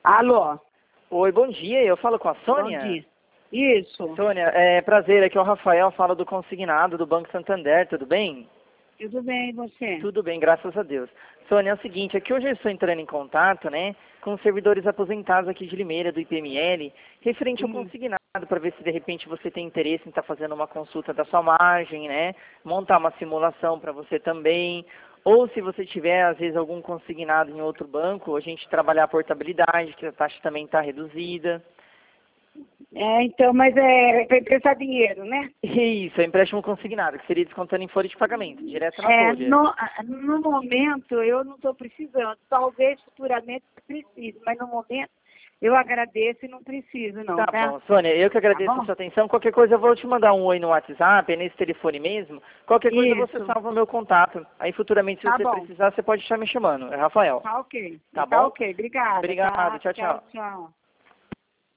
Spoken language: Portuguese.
Alô, Oi, bom dia. Eu falo com a Sônia? bom dia. Isso, Sônia, prazer. Aqui é o Rafael, falo do consignado do Banco Santander, tudo bem? tudo bem, e você? Tudo bem, graças a Deus. Sônia, é o seguinte, aqui hoje eu estou entrando em contato, né, com os servidores aposentados aqui de Limeira, do IPML, referente ao consignado, para ver se de repente você tem interesse em estar fazendo uma consulta da sua margem, né, montar uma simulação para você também, ou se você tiver, às vezes, algum consignado em outro banco, a gente trabalhar a portabilidade, que a taxa também está reduzida. Então, mas é para emprestar dinheiro, né? Isso, é empréstimo consignado, que seria descontando em folha de pagamento, direto na folha. No momento eu não estou precisando, talvez futuramente precise, mas no momento eu agradeço e não preciso não, Tá tá? bom, Sônia, eu que agradeço Tá bom? a sua atenção. Qualquer coisa eu vou te mandar um oi no WhatsApp, é nesse telefone mesmo. Qualquer coisa você Isso, salva o meu contato. Aí futuramente, se tá você bom, precisar, você pode estar me chamando. É Rafael. tá ok, Tá tá bom? ok, obrigada, Obrigado, tá? tchau, Tchau, tchau. tchau.